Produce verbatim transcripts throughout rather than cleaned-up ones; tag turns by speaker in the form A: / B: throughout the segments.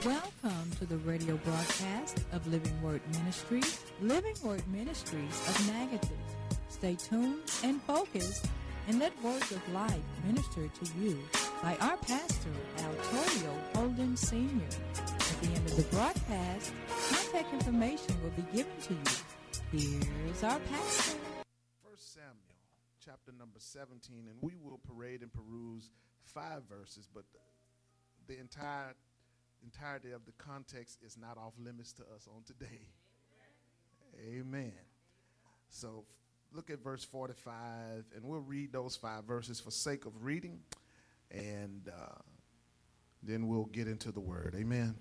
A: Welcome to the radio broadcast of Living Word Ministries, Living Word Ministries of Magadan. Stay tuned and focused and let words of life minister to you by our pastor, Altorio Holden Senior At the end of the broadcast, contact information will be given to you. Here's our pastor.
B: First Samuel, chapter number seventeen, and we will parade and peruse five verses, but the, the entire entirety of the context is not off limits to us on today. Amen. Amen. So look at verse forty-five, and we'll read those five verses for sake of reading, and uh, then we'll get into the word. Amen. Amen.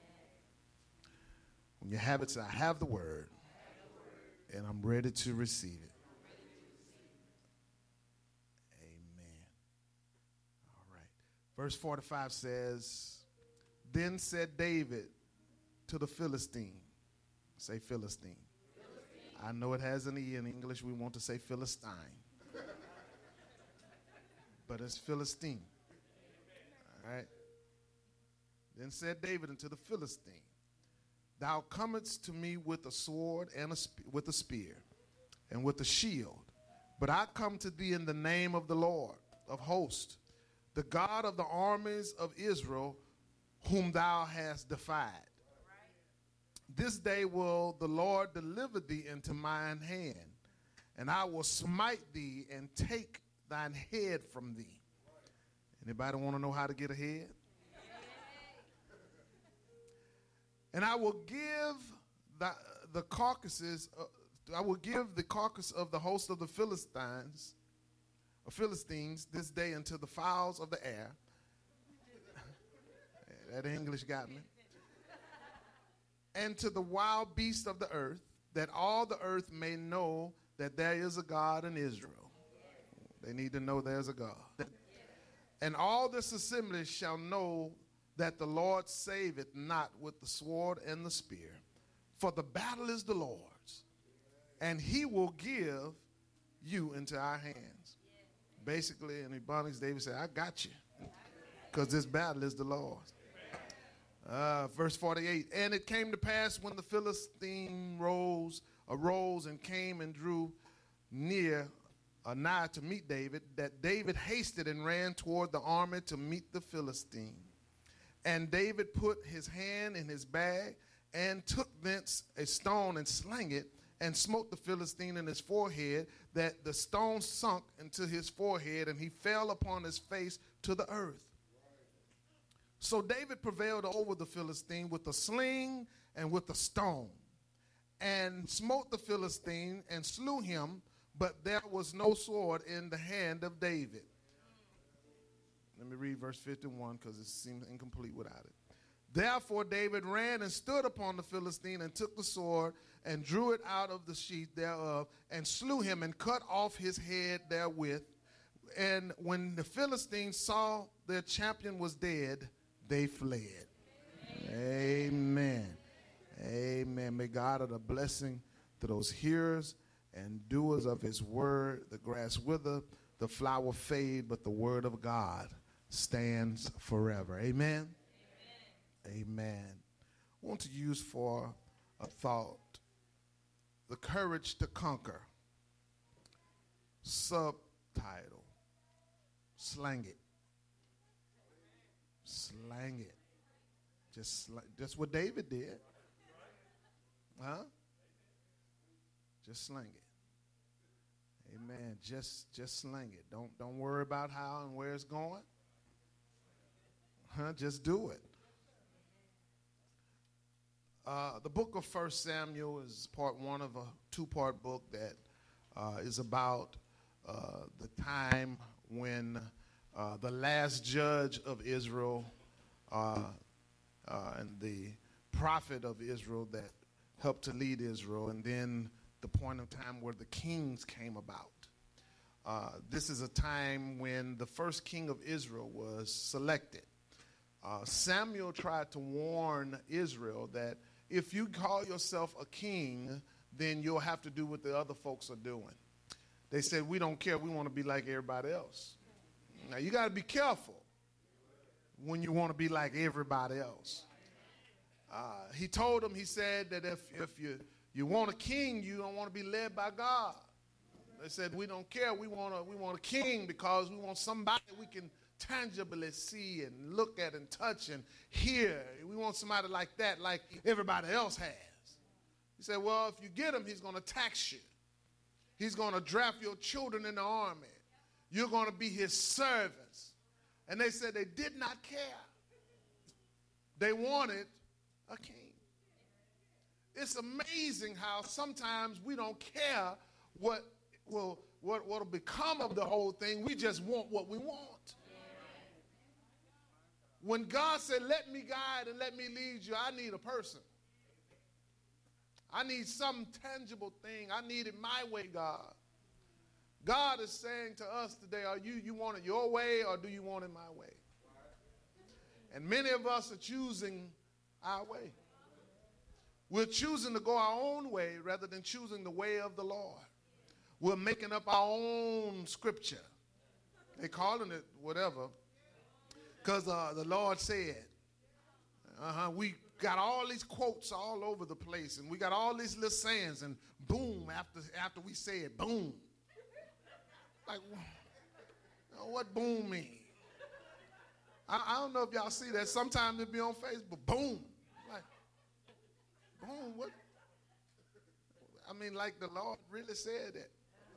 B: When you have it, say, I have the word, have the word. And I'm ready to receive it. Amen. All right. Verse forty-five says, then said David to the Philistine. Say Philistine. Philistine. I know it has an E in English. We want to say Philistine. But it's Philistine. All right. Then said David unto the Philistine, thou comest to me with a sword and a sp- with a spear and with a shield. But I come to thee in the name of the Lord of hosts, the God of the armies of Israel, whom thou hast defied. Right. This day will the Lord deliver thee into mine hand, and I will smite thee and take thine head from thee. Anybody want to know how to get a head? And I will give the, the carcasses, uh, I will give the carcass of the host of the Philistines, or Philistines, this day unto the fowls of the air. That English got me. And to the wild beasts of the earth, that all the earth may know that there is a God in Israel. They need to know there's a God. And all this assembly shall know that the Lord saveth not with the sword and the spear, for the battle is the Lord's, and he will give you into our hands. Basically, in Ebonics, David said, I got you, because this battle is the Lord's. Uh, verse forty-eight, and it came to pass when the Philistine rose, arose and came and drew near, uh, nigh to meet David, that David hasted and ran toward the army to meet the Philistine. And David put his hand in his bag and took thence a stone and slang it and smote the Philistine in his forehead, that the stone sunk into his forehead, and he fell upon his face to the earth. So David prevailed over the Philistine with a sling and with a stone, and smote the Philistine and slew him, but there was no sword in the hand of David. Let me read verse fifty-one because it seems incomplete without it. Therefore David ran and stood upon the Philistine and took the sword and drew it out of the sheath thereof and slew him and cut off his head therewith. And when the Philistines saw their champion was dead, they fled. Amen. Amen. May God add a blessing to those hearers and doers of his word. The grass wither, the flower fade, but the word of God stands forever. Amen. Amen. Amen. I want to use for a thought the courage to conquer. Subtitle: Slang it. Slang it. Just, sl- just what David did. Huh? Just slang it. Amen. Just, just slang it. Don't, don't worry about how and where it's going. Huh? Just do it. Uh, the book of First Samuel is part one of a two-part book that uh, is about uh, the time when uh, the last judge of Israel uh, uh, and the prophet of Israel that helped to lead Israel, and then the point of time where the kings came about. Uh, this is a time when the first king of Israel was selected. Uh, Samuel tried to warn Israel that if you call yourself a king, then you'll have to do what the other folks are doing. They said, we don't care. We want to be like everybody else. Now, you got to be careful when you want to be like everybody else. Uh, he told them, he said that if, if you, you want a king, you don't want to be led by God. They said, we don't care. We want a, we want a king because we want somebody we can tangibly see and look at and touch and hear. We want somebody like that, like everybody else has. He said, well, if you get him, he's going to tax you. He's going to draft your children in the army. You're going to be his servants. And they said they did not care. They wanted a king. It's amazing how sometimes we don't care what will what will become of the whole thing. We just want what we want. When God said, let me guide and let me lead you, I need a person. I need some tangible thing. I need it my way, God. God is saying to us today, are you, you want it your way or do you want it my way? And many of us are choosing our way. We're choosing to go our own way rather than choosing the way of the Lord. We're making up our own scripture. They're calling it whatever because uh, the Lord said. Uh-huh, we got all these quotes all over the place, and we got all these little sayings, and boom, after, after we say it, boom. Like, you know, what boom mean? I, I don't know if y'all see that. Sometimes it be on Facebook, boom. Like, boom, what? I mean, like the Lord really said that.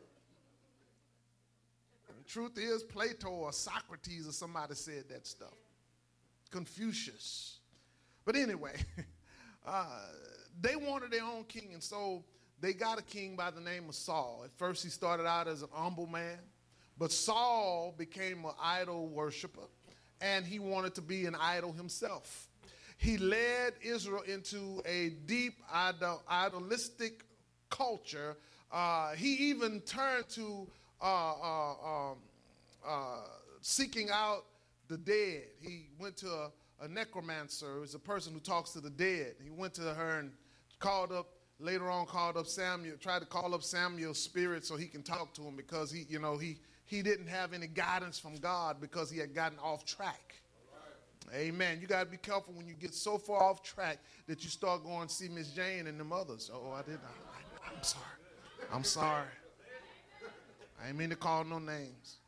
B: And the truth is, Plato or Socrates or somebody said that stuff. Confucius. But anyway, uh, they wanted their own king, and so they got a king by the name of Saul. At first, he started out as an humble man, but Saul became an idol worshiper, and he wanted to be an idol himself. He led Israel into a deep idol, idolistic culture. Uh, he even turned to uh, uh, um, uh, seeking out the dead. He went to a A necromancer is a person who talks to the dead. He went to her and called up, later on called up Samuel, tried to call up Samuel's spirit so he can talk to him because he, you know, he, he didn't have any guidance from God because he had gotten off track. Right. Amen. You got to be careful when you get so far off track that you start going to see Miss Jane and them others. Oh, I didn't. I, I'm sorry. I'm sorry. I ain't mean to call no names.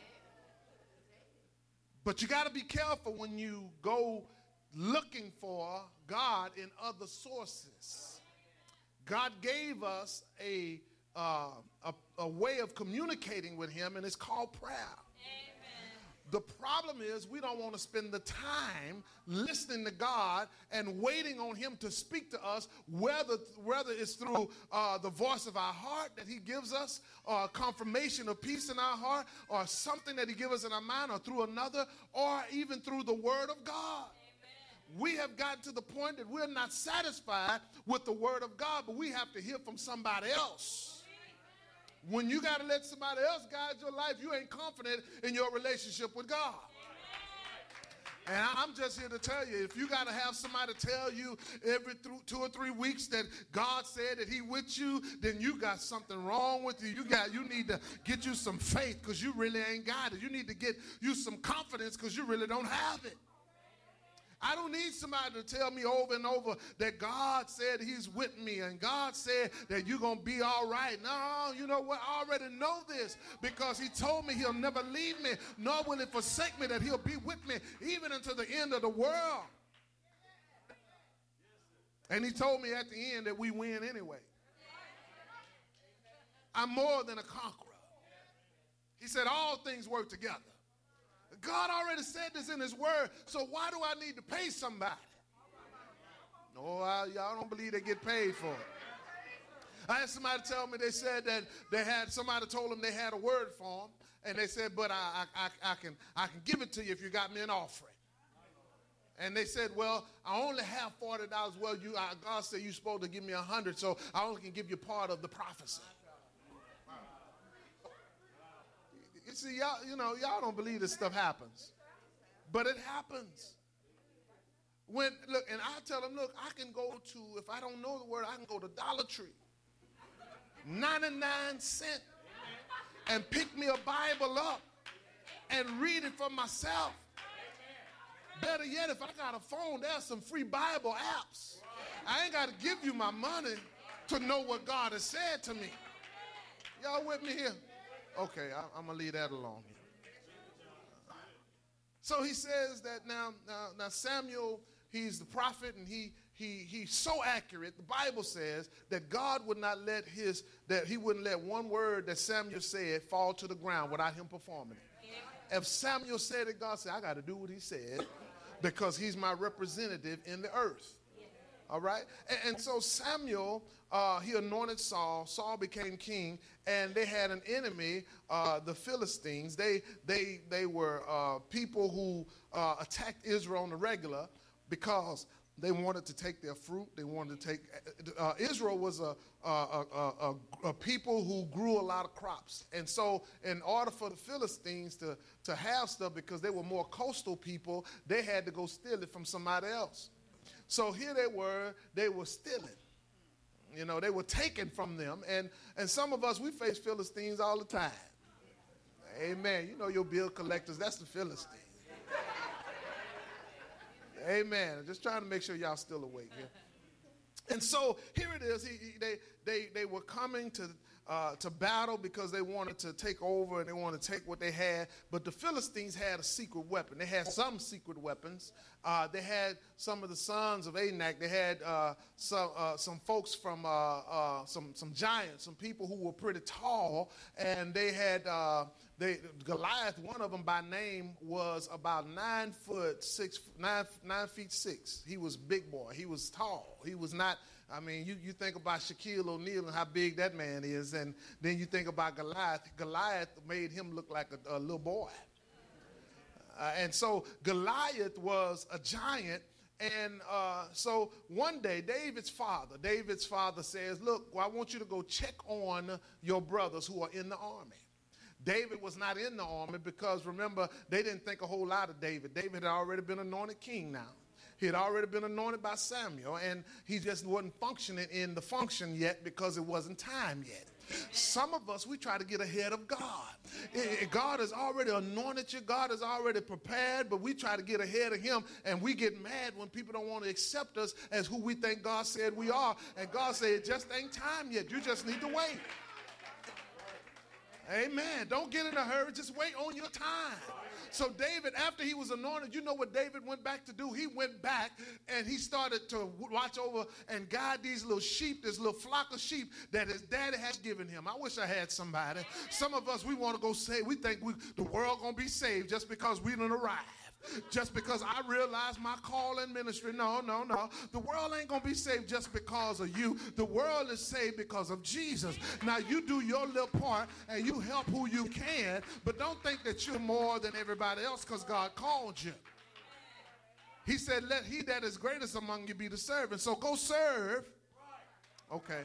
B: But you got to be careful when you go looking for God in other sources. God gave us a, uh, a, a way of communicating with him, and it's called prayer. Amen. The problem is we don't want to spend the time listening to God and waiting on him to speak to us, whether, whether it's through uh, the voice of our heart that he gives us, or a confirmation of peace in our heart, or something that he gives us in our mind, or through another, or even through the word of God. Amen. We have gotten to the point that we're not satisfied with the word of God, but we have to hear from somebody else. When you got to let somebody else guide your life, you ain't confident in your relationship with God. And I'm just here to tell you, if you got to have somebody tell you every th- two or three weeks that God said that he with you, then you got something wrong with you. You got, you need to get you some faith because you really ain't got it. You need to get you some confidence because you really don't have it. I don't need somebody to tell me over and over that God said he's with me and God said that you're going to be all right. No, you know what? I already know this because he told me he'll never leave me, nor will he forsake me, that he'll be with me even until the end of the world. And he told me at the end that we win anyway. I'm more than a conqueror. He said all things work together. God already said this in his word, so why do I need to pay somebody? No, I, y'all don't believe they get paid for it. I had somebody tell me, they said that they had, somebody told them they had a word for them, and they said, but I, I, I, I, can, I can give it to you if you got me an offering. And they said, well, I only have forty dollars. Well, you, uh, God said you're supposed to give me one hundred, so I only can give you part of the prophecy. You see, y'all, you know, y'all don't believe this stuff happens, but it happens. When, look, and I tell them, look, I can go to, if I don't know the word, I can go to Dollar Tree, ninety-nine cents, and pick me a Bible up and read it for myself. There better yet, if I got a phone, there's some free Bible apps. I ain't got to give you my money to know what God has said to me. Y'all with me here? Okay, I, I'm going to leave that alone here. So he says that now, now, now Samuel, he's the prophet, and he he he's so accurate. The Bible says that God would not let his, that he wouldn't let one word that Samuel said fall to the ground without him performing it. If Samuel said it, God said, I got to do what he said because he's my representative in the earth. All right? And, and so Samuel, uh, he anointed Saul. Saul became king, and they had an enemy, uh, the Philistines. They, they, they were uh, people who uh, attacked Israel on the regular because they wanted to take their fruit. They wanted to take, uh, Israel was a, a, a, a, a people who grew a lot of crops. And so in order for the Philistines to, to have stuff, because they were more coastal people, they had to go steal it from somebody else. So here they were, they were stealing. You know, they were taken from them. And, and some of us, we face Philistines all the time. Amen. You know your bill collectors, that's the Philistines. Amen. Just trying to make sure y'all still awake here. And so here it is. He, he, they, they, they were coming to, uh, to battle because they wanted to take over and they wanted to take what they had. But the Philistines had a secret weapon. They had some secret weapons. Uh, they had some of the sons of Anak. They had uh, some, uh, some folks from uh, uh, some, some giants, some people who were pretty tall. And they had uh, they, Goliath, one of them by name, was about nine foot six, nine, nine feet six. He was a big boy. He was tall. He was not, I mean, you, you think about Shaquille O'Neal and how big that man is, and then you think about Goliath. Goliath made him look like a, a little boy. Uh, and so Goliath was a giant. And uh, so one day, David's father, David's father says, look, well, I want you to go check on your brothers who are in the army. David was not in the army because, remember, they didn't think a whole lot of David. David had already been anointed king now. He had already been anointed by Samuel, and he just wasn't functioning in the function yet because it wasn't time yet. Some of us, we try to get ahead of God. God has already anointed you. God has already prepared, but we try to get ahead of him, and we get mad when people don't want to accept us as who we think God said we are. And God said, it just ain't time yet. You just need to wait. Amen. Don't get in a hurry. Just wait on your time. So David, after he was anointed, you know what David went back to do? He went back and he started to watch over and guide these little sheep, this little flock of sheep that his daddy had given him. I wish I had somebody. Some of us, we want to go save. We think we, the world going to be saved just because we didn't arrive. Just because I realized my call in ministry. No, no, no. The world ain't going to be saved just because of you. The world is saved because of Jesus. Now, you do your little part and you help who you can, but don't think that you're more than everybody else because God called you. He said, let he that is greatest among you be the servant. So go serve. Okay.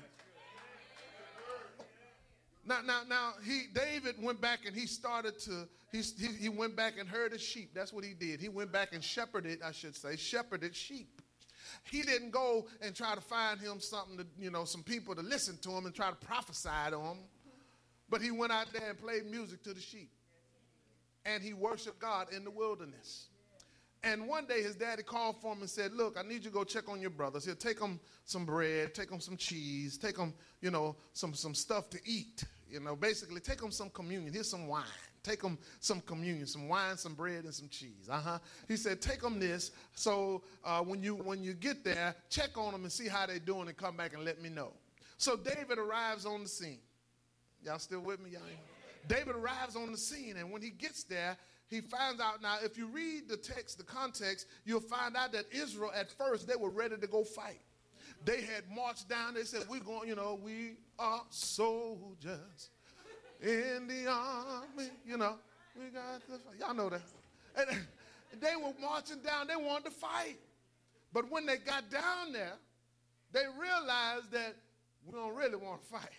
B: Now, now, now, he David went back and he started to, he, he, he went back and herded sheep. That's what he did. He went back and shepherded, I should say, shepherded sheep. He didn't go and try to find him something to, you know, some people to listen to him and try to prophesy to him. But he went out there and played music to the sheep. And he worshiped God in the wilderness. And one day his daddy called for him and said, look, I need you to go check on your brothers. Here, take them some bread, take them some cheese, take them, you know, some, some stuff to eat. You know, basically take them some communion. Here's some wine. Take them some communion, some wine, some bread, and some cheese. Uh-huh. He said, take them this. So uh, when you when you get there, check on them and see how they're doing and come back and let me know. So David arrives on the scene. Y'all still with me, y'all? David arrives on the scene, and when he gets there, he finds out. Now, if you read the text, the context, you'll find out that Israel, at first, they were ready to go fight. They had marched down. They said, we're going, you know, we are soldiers in the army. You know, we got the fight. Y'all know that. And they were marching down. They wanted to fight. But when they got down there, they realized that we don't really want to fight.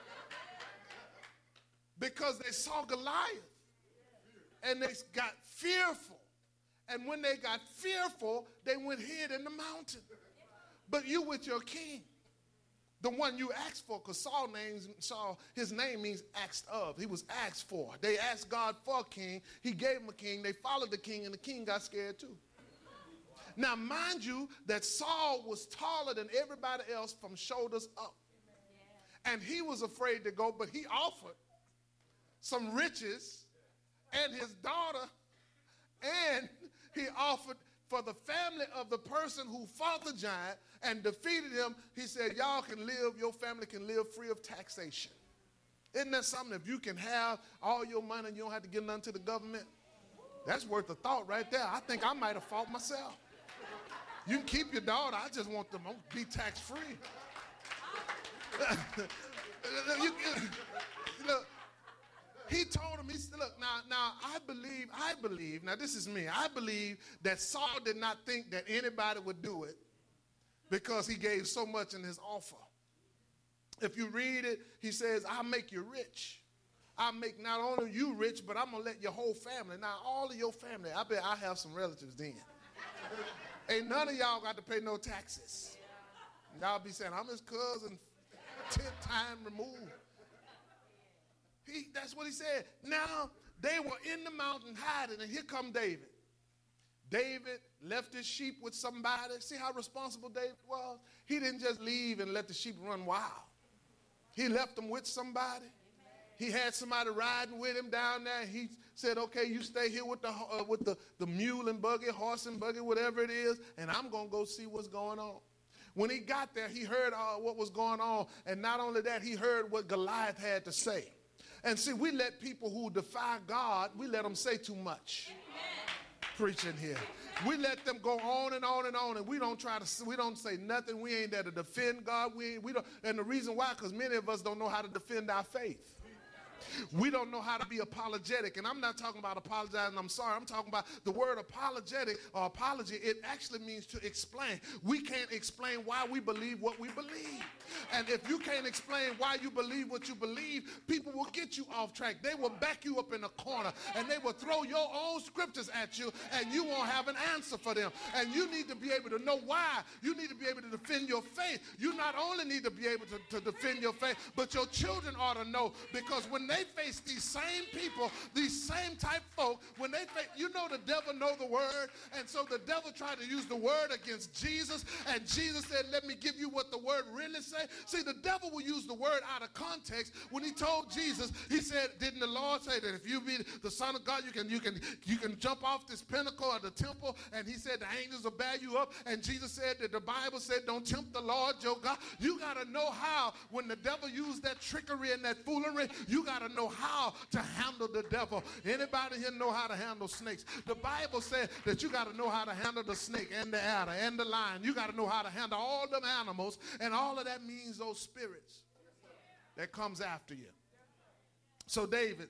B: Because they saw Goliath. And they got fearful. And when they got fearful, they went hid in the mountain. But you with your king, the one you asked for, because Saul names Saul, his name means asked of. He was asked for. They asked God for a king. He gave him a king. They followed the king, and the king got scared too. Now, mind you, that Saul was taller than everybody else from shoulders up. And he was afraid to go, but he offered some riches and his daughter, and he offered for the family of the person who fought the giant and defeated him. He said, y'all can live, your family can live free of taxation. Isn't that something? If you can have all your money and you don't have to give nothing to the government, that's worth a thought right there. I think I might have fought myself. You can keep your daughter. I just want them to be tax-free. you, look, he told him, he said, look, now, now I believe, I believe, now this is me, I believe that Saul did not think that anybody would do it because he gave so much in his offer. If you read it, he says, I'll make you rich. I'll make not only you rich, but I'm going to let your whole family. Now, all of your family, I bet I have some relatives then. Ain't none of y'all got to pay no taxes. Y'all be saying, I'm his cousin, ten time removed. He, that's what he said. Now, they were in the mountain hiding, and here come David. David left his sheep with somebody. See how responsible David was? He didn't just leave and let the sheep run wild. He left them with somebody. He had somebody riding with him down there. He said, okay, you stay here with the uh, with the, the mule and buggy, horse and buggy, whatever it is, and I'm going to go see what's going on. When he got there, he heard uh, what was going on, and not only that, he heard what Goliath had to say. And see, we let people who defy God, we let them say too much. Preaching here. We let them go on and on and on, and we don't try to, we don't say nothing. We ain't there to defend God. We, ain't, we don't, and the reason why, because many of us don't know how to defend our faith. We don't know how to be apologetic. And I'm not talking about apologizing, I'm sorry. I'm talking about the word apologetic or apology. It actually means to explain. We can't explain why we believe what we believe. And if you can't explain why you believe what you believe, people will get you off track. They will back you up in a corner, and they will throw your own scriptures at you, and you won't have an answer for them. And you need to be able to know why. You need to be able to defend your faith. You not only need to be able to, to defend your faith, but your children ought to know, because when they face these same people, these same type folk, when they face, you know the devil know the word, and so the devil tried to use the word against Jesus, and Jesus said, let me give you what the word really say. See, the devil will use the word out of context. When he told Jesus, he said, didn't the Lord say that if you be the Son of God, you can you can you can jump off this pinnacle of the temple? And he said the angels will bear you up. And Jesus said that the Bible said, don't tempt the Lord your God. You got to know how, when the devil used that trickery and that foolery, you got to know how to handle the devil. Anybody here know how to handle snakes? The Bible said that you got to know how to handle the snake and the adder and the lion. You got to know how to handle all them animals, and all of that means those spirits that comes after you. So David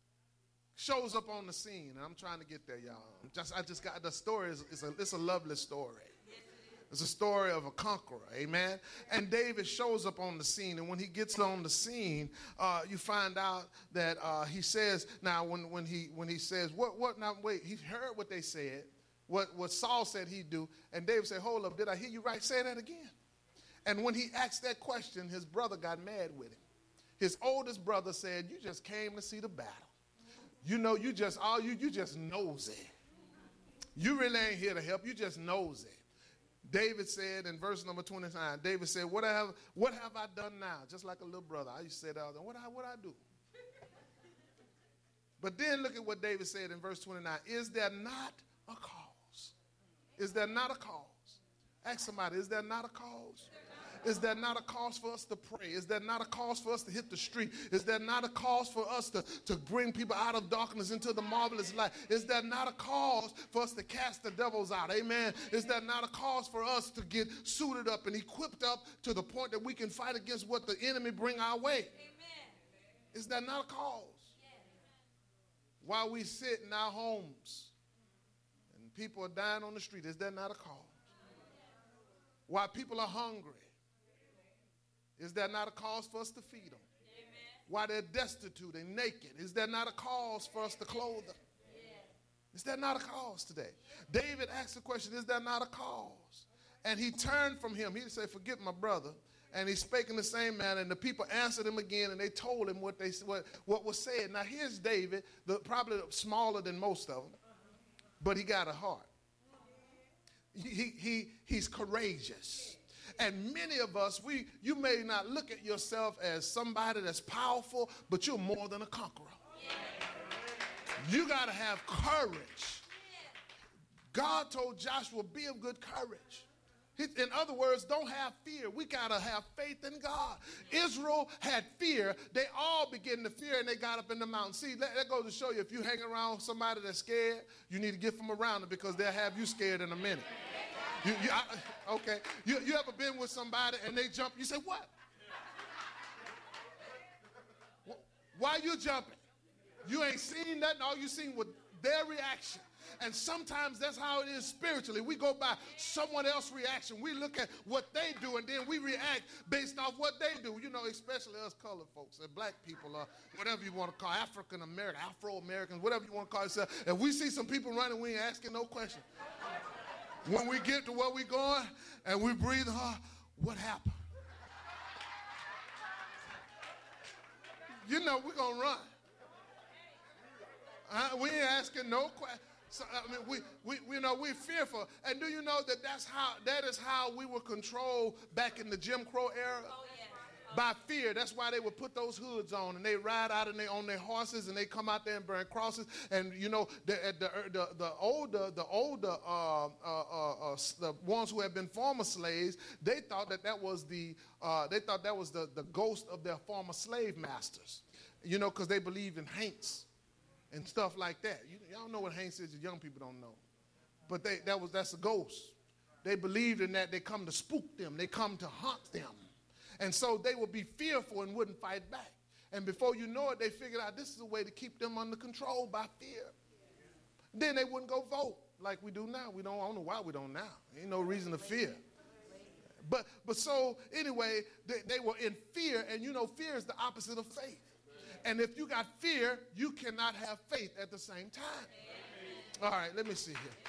B: shows up on the scene, and I'm trying to get there, y'all. Just I just got the story. Is, is a, it's a lovely story. It's a story of a conqueror, amen? And David shows up on the scene, and when he gets on the scene, uh, you find out that uh, he says, now when, when, he, when he says, what, what, now wait, he heard what they said, what, what Saul said he'd do, and David said, hold up, did I hear you right? Say that again. And when he asked that question, his brother got mad with him. His oldest brother said, you just came to see the battle. You know, you just, all you, you just nosy. You really ain't here to help, you just nosy. David said in verse number twenty-nine, David said, what have, what have I done now? Just like a little brother. I used to say that all the time. What I, what I do? But then look at what David said in verse twenty-nine. Is there not a cause? Is there not a cause? Ask somebody, is there not a cause? Is there not a cause for us to pray? Is there not a cause for us to hit the street? Is there not a cause for us to, to bring people out of darkness into the marvelous light? Is there not a cause for us to cast the devils out? Amen. Is there not a cause for us to get suited up and equipped up to the point that we can fight against what the enemy bring our way? Amen. Is there not a cause? Yes. While we sit in our homes and people are dying on the street, is there not a cause? While people are hungry, is there not a cause for us to feed them? Amen. While they're destitute and naked, is there not a cause for us to clothe them? Yeah. Is there not a cause today? Yeah. David asked the question, is there not a cause? And he turned from him. He said, forget my brother. And he spake in the same manner, and the people answered him again, and they told him what, they, what, what was said. Now here's David, the, probably smaller than most of them, but he got a heart. he, he, he's courageous. And many of us, we, you may not look at yourself as somebody that's powerful, but you're more than a conqueror. You got to have courage. God told Joshua, be of good courage. He, in other words, don't have fear. We got to have faith in God. Israel had fear. They all began to fear, and they got up in the mountain. See, that, that goes to show you, if you hang around somebody that's scared, you need to get from around them, because they'll have you scared in a minute. You, you, I, okay. You, you ever been with somebody and they jump? You say, what? Why you jumping? You ain't seen nothing. All you seen was their reaction. And sometimes that's how it is spiritually. We go by someone else's reaction. We look at what they do, and then we react based off what they do. You know, especially us colored folks and black people, or whatever you want to call African American, Afro Americans, whatever you want to call yourself. If we see some people running, we ain't asking no question. When we get to where we going and we breathe hard, what happened? You know we're going to run. Uh, we ain't asking no questions. So, I mean, we, we, we, you know, we're fearful. And do you know that that's how, that is how we were controlled back in the Jim Crow era? Oh, yeah. Oh. By fear. That's why they would put those hoods on, and they ride out and they on their horses, and they come out there and burn crosses. And you know, the the the, the older the older uh, uh, uh, uh, the ones who have been former slaves, they thought that that was the uh, they thought that was the the ghost of their former slave masters. You know, because they believed in haints and stuff like that. You, y'all know what haints is. The young people don't know, but they that was that's a ghost. They believed in that. They come to spook them. They come to haunt them. And so they would be fearful and wouldn't fight back. And before you know it, they figured out this is a way to keep them under control by fear. Then they wouldn't go vote like we do now. We don't, I don't know why we don't now. Ain't no reason to fear. But but so anyway, they, they were in fear, and you know, fear is the opposite of faith. And if you got fear, you cannot have faith at the same time. All right, let me see here.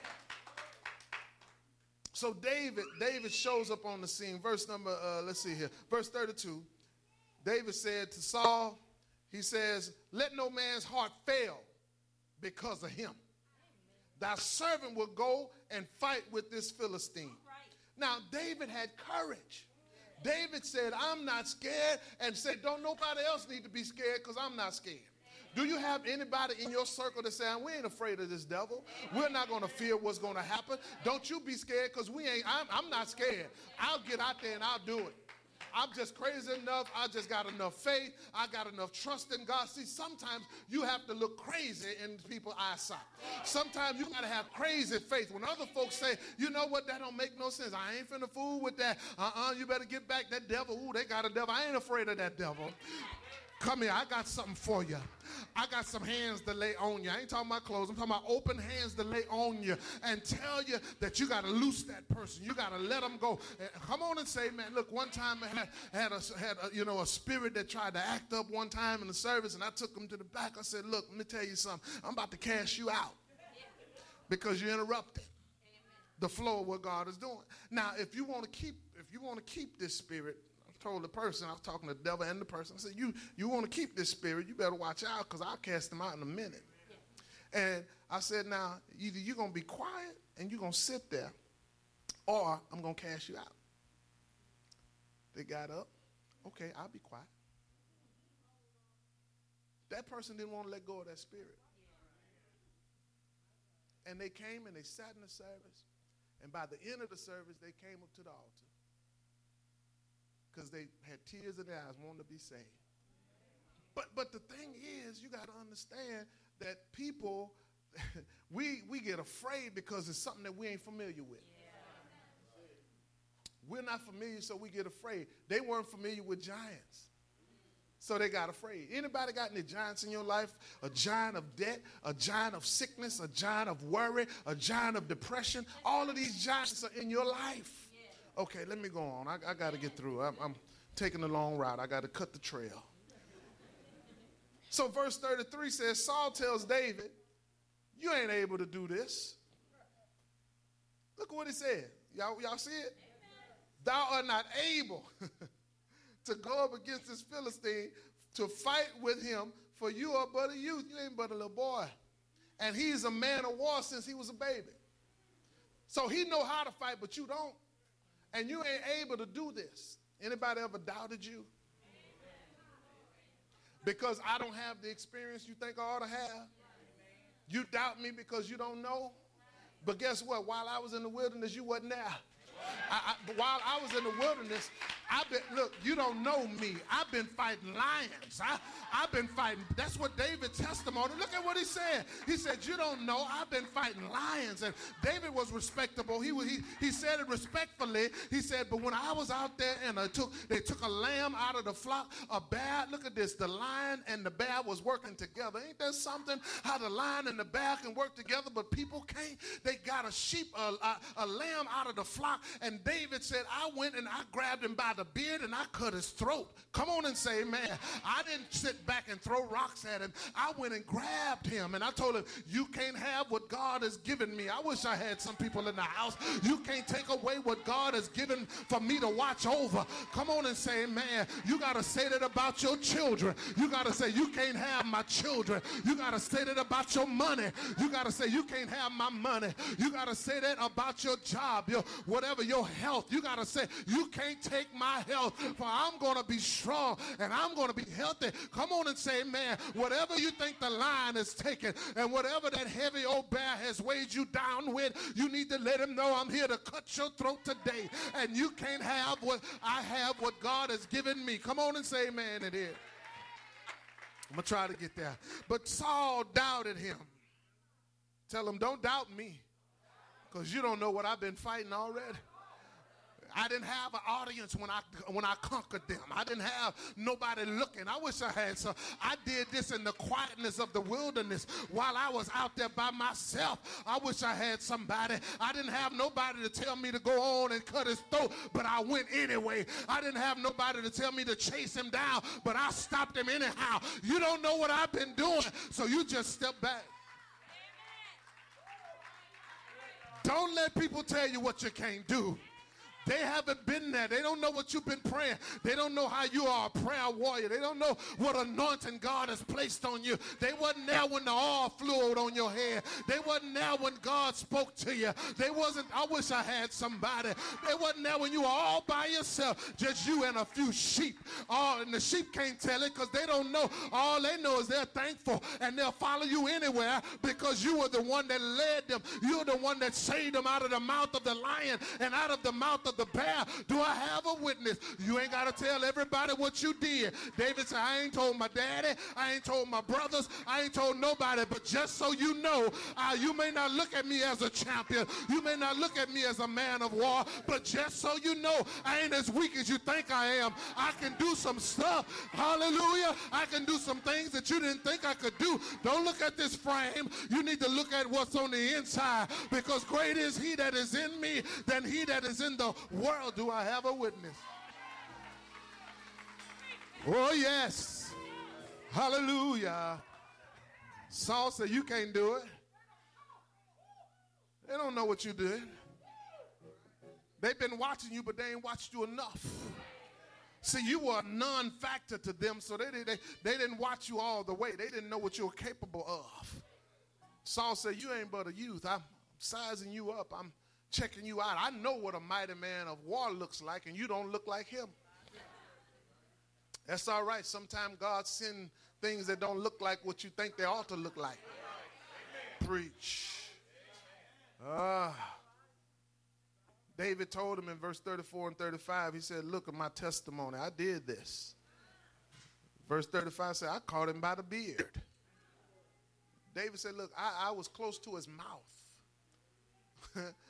B: So David, David shows up on the scene. Verse number, uh, let's see here. Verse thirty-two. David said to Saul, he says, let no man's heart fail because of him. Thy servant will go and fight with this Philistine. Now, David had courage. David said, I'm not scared, and said, don't nobody else need to be scared because I'm not scared. Do you have anybody in your circle that saying, we ain't afraid of this devil? We're not going to fear what's going to happen. Don't you be scared, because we ain't, I'm, I'm not scared. I'll get out there and I'll do it. I'm just crazy enough. I just got enough faith. I got enough trust in God. See, sometimes you have to look crazy in people's eyesight. Sometimes you got to have crazy faith. When other folks say, you know what, that don't make no sense. I ain't finna fool with that. Uh-uh, you better get back that devil. Ooh, they got a devil. I ain't afraid of that devil. Come here, I got something for you. I got some hands to lay on you. I ain't talking about clothes. I'm talking about open hands to lay on you and tell you that you got to loose that person. You got to let them go. And come on and say, man, look, one time I had, had, a, had a, you know, a spirit that tried to act up one time in the service, and I took him to the back. I said, look, let me tell you something. I'm about to cast you out because you interrupted the flow of what God is doing. Now, if you want to keep, if you want to keep this spirit, told the person, I was talking to the devil and the person, I said, you, you want to keep this spirit, you better watch out, because I'll cast him out in a minute. Yeah. And I said, now, either you're going to be quiet and you're going to sit there, or I'm going to cast you out. They got up. Okay, I'll be quiet. That person didn't want to let go of that spirit. And they came and they sat in the service, and by the end of the service, they came up to the altar, because they had tears in their eyes, wanting to be saved. But but the thing is, you got to understand that people, we we get afraid because it's something that we ain't familiar with. Yeah. We're not familiar, so we get afraid. They weren't familiar with giants, so they got afraid. Anybody got any giants in your life? A giant of debt, a giant of sickness, a giant of worry, a giant of depression. All of these giants are in your life. Okay, let me go on. I, I got to get through. I'm, I'm taking a long route. I got to cut the trail. So verse thirty-three says, Saul tells David, you ain't able to do this. Look what he said. Y'all, y'all see it? Thou art not able to go up against this Philistine to fight with him, for you are but a youth. You ain't but a little boy. And he's a man of war since he was a baby. So he know how to fight, but you don't. And you ain't able to do this. Anybody ever doubted you? Because I don't have the experience you think I ought to have. You doubt me because you don't know. But guess what? While I was in the wilderness, you wasn't there. I, I, while I was in the wilderness, I've been, look, you don't know me. I've been fighting lions. I, I've been fighting. That's what David's testimony. Look at what he said. He said, you don't know. I've been fighting lions. And David was respectable. He, he, he said it respectfully. He said, but when I was out there and I took, they took a lamb out of the flock, a bear, look at this, the lion and the bear was working together. Ain't there something how the lion and the bear can work together, but people can't? They got a sheep, a, a, a lamb out of the flock, and David said, I went and I grabbed him by the beard and I cut his throat. Come on and say, man, I didn't sit back and throw rocks at him. I went and grabbed him and I told him, you can't have what God has given me. I wish I had some people in the house. You can't take away what God has given for me to watch over. Come on and say, man, you got to say that about your children. You got to say, you can't have my children. You got to say that about your money. You got to say, you can't have my money. You got to say that about your job, your whatever, your health. You got to say, you can't take my health, for I'm going to be strong and I'm going to be healthy. Come on and say, man, whatever you think the lion is taking and whatever that heavy old bear has weighed you down with, you need to let him know I'm here to cut your throat today. And you can't have what I have, what God has given me. Come on and say, man, it is. I'm going to try to get there. But Saul doubted him. Tell him, don't doubt me, because you don't know what I've been fighting already. I didn't have an audience when I when I conquered them. I didn't have nobody looking. I wish I had some. I did this in the quietness of the wilderness while I was out there by myself. I wish I had somebody. I didn't have nobody to tell me to go on and cut his throat, but I went anyway. I didn't have nobody to tell me to chase him down, but I stopped him anyhow. You don't know what I've been doing, so you just step back. Don't let people tell you what you can't do. They haven't been there. They don't know what you've been praying. They don't know how you are a prayer warrior. They don't know what anointing God has placed on you. They wasn't there when the oil flowed on your head. They wasn't there when God spoke to you. They wasn't, I wish I had somebody. They wasn't there when you were all by yourself, just you and a few sheep. Oh, and the sheep can't tell it because they don't know. All they know is they're thankful and they'll follow you anywhere because you were the one that led them. You're the one that saved them out of the mouth of the lion and out of the mouth of the bear. Do I have a witness? You ain't got to tell everybody what you did. David said, I ain't told my daddy, I ain't told my brothers, I ain't told nobody, but just so you know, uh, you may not look at me as a champion, you may not look at me as a man of war, but just so you know, I ain't as weak as you think I am. I can do some stuff. Hallelujah. I can do some things that you didn't think I could do. Don't look at this frame. You need to look at what's on the inside, because greater is he that is in me than he that is in the world. Do I have a witness? Oh, yes. Hallelujah. Saul said, you can't do it. They don't know what you did. They've been watching you, but they ain't watched you enough. See, you were a non-factor to them, so they, they, they didn't watch you all the way. They didn't know what you were capable of. Saul said, you ain't but a youth. I'm sizing you up. I'm checking you out. I know what a mighty man of war looks like, and you don't look like him. That's all right. Sometimes God sends things that don't look like what you think they ought to look like. Preach. Ah. David told him in verse thirty-four and thirty-five, he said, look at my testimony. I did this. Verse thirty-five said, I caught him by the beard. David said, look, I, I was close to his mouth.